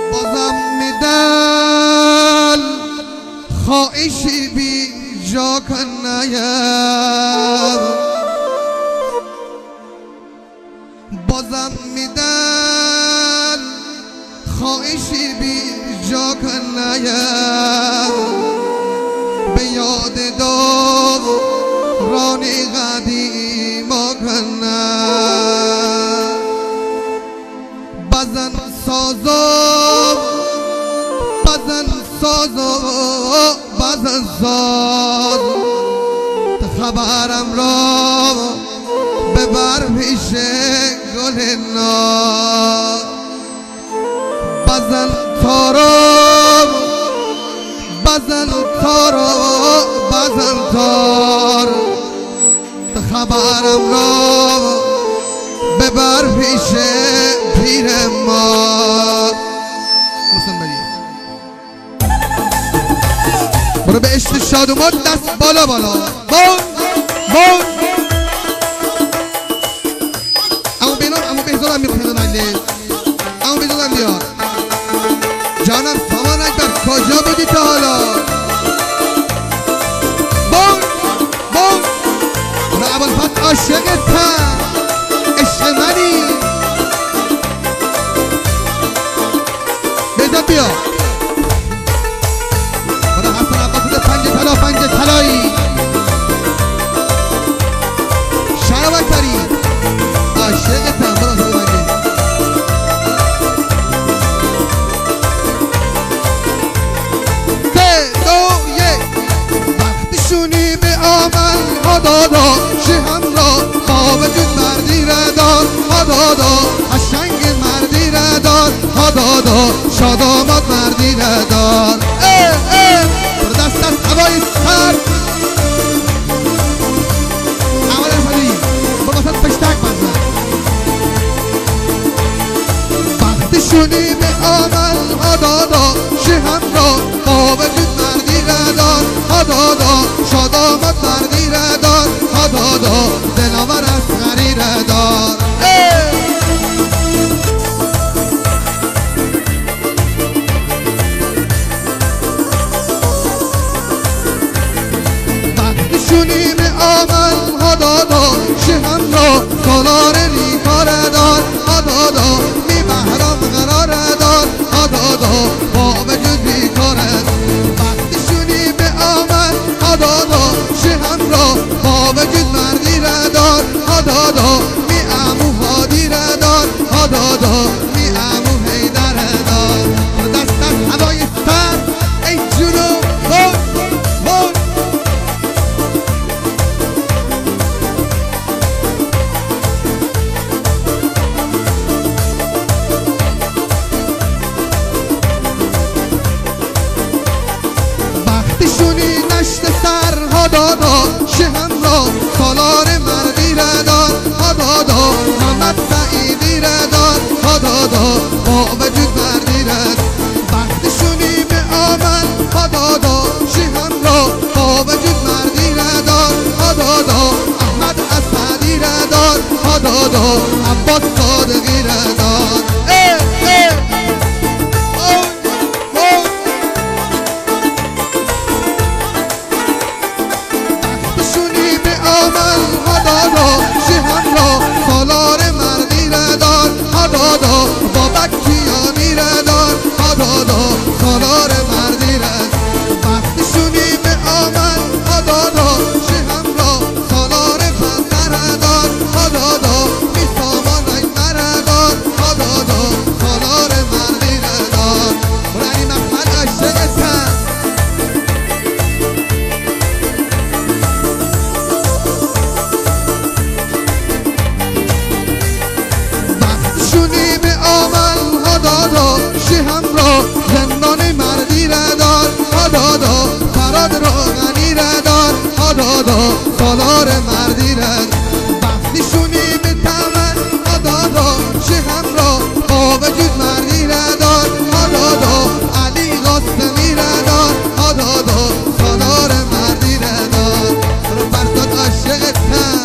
بازم میدل خواهشی بی جا کنیم، بازم میدل خواهشی بی جا کنیم، به یاد دوران قدیم کنیم. بزن سازم بزن سازم بزن ساز، خبرم را ببر پیش گل ناز. بزن تارم بزن تارم بزن تار، خبرم را ببر پیش پیر ما. برو به عشق شادومان دست بالا بالا. بون بون امو بهزاد هم میخونه بنده، امو بهزاد هم بیار. جانم سامان اکبر کجا بودی تا حالا؟ بون بون برو ابوالفتح عاشقتم، عشق منی. بهزاد بیا. برو حسن عباسی پنجه طلا پنجه طلایی. شرم اکبری عاشقتم، برو حسن بنده. وقتشونی به عمل هدادا، شهم را با وجود مردی را دار هدادا، قشنگ مردی را دار هدادا، شاداماد مردی را دار. برو دست از هوای سر اول فدی برو واسه پشتک بزن. وقتشونی به عمل هدادا، شهم را با وجود مردی را دار هدادا، شاداماد مردی را دار هدادا، دلاور اصغری را دار. وقتشونی به عمل هدادا، شهم را سالار ریکار دار هدادا، می بهرام قرار دار هدادا، با وجود بیکارد. وقتشونی به عمل هدادا، شهم را با وجود مردی را دار هدادا، می امو هادی را دار هدادا، می امو حیدر دار. دست از هوای سر ای جونو بون بون. وقتشونی نشت سر هدادا، شهم را سالار مردی را دار هدادا، محمد سعیدی را دار هدادا، با وجود مردی را. وقتشونی به عمل هدادا، شهم را با وجود مردی را دار هدادا، احمد اسعدی را دار هدادا، عباس صادقی را دار. وقتشونی به عمل هدادا، شهم را سالار مردی را دار هدادا، بابک کیانی را دار هدادا، سالار مردی را. وقتشونی به عمل هدادا، شهم را سالار بنده را دار هدادا، می سامان اکبر را دار هدادا، سالار مردی را دار. برو علی محمد عاشقتم. وقتشونی به عمل هدادا، شهم را زندان مردی را دار هدادا، فراد روغنی را دار هدادا، سالار مردی را. وقتشونی به تمن هدادا، شهم را با وجود مردی را دار هدادا، علی قاسمی را دار هدادا، سالار مردی را دار. برو فرزاد عاشقتم.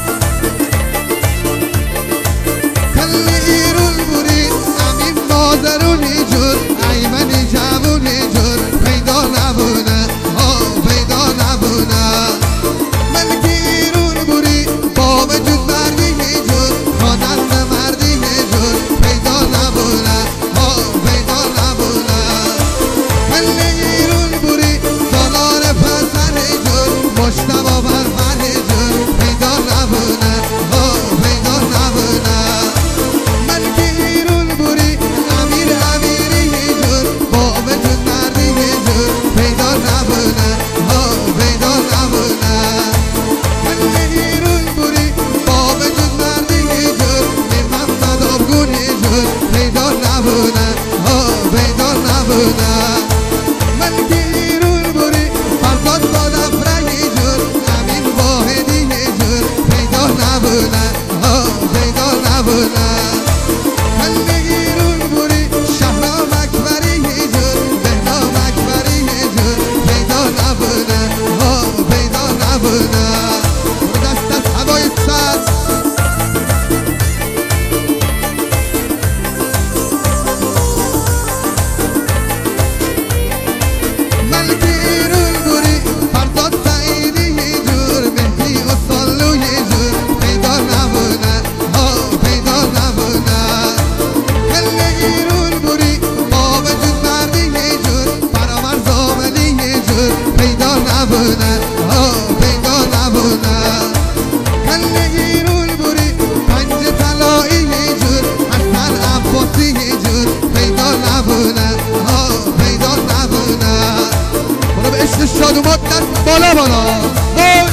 کلی ایرون برید امین مادر رونی جور ایمنی جوونی جور پیدا نبونه پیدا نبونه ملکی ایرون بوری با وجود مردی جور خانم مردی جور پیدا نبونه پیدا نبونه ملکی ایرون بوری سالار پسر جور مشتبا برفر جور پیدا نبونه پیدا نبونه ملکی ایرون بوری امیر امیری جور با وجود مردی جور پیدا نبونه پیدا نبونه ملکی ایرون بوری با وجود مردی جور محمد آبگونی جور پیدا نبونه پیدا نبونه ملکی ایرون بوری فرزاد با دفرهی جور امین واحدی جور پیدا نبونه پیدا نبونه ملکی ایرون بوری شهرام اکبری جور بهنام اکبری جور پیدا نبونه پیدا نبونه دست از هوای سبز ملکی ایرون بوری فرزاد سعیدی جور مهدی اصالوی جور پیدا نبونه پیدا نبونه ملکی ایرون بوری با وجود مردی جور فرامر زاملی جور پیدا نبونه پیدا نبونه ملکی ایرون بوری پنج طلایی جور حسن عباسی جور پیدا نبونه پیدا نبونه برو به عشق شادومات دست بالا بالا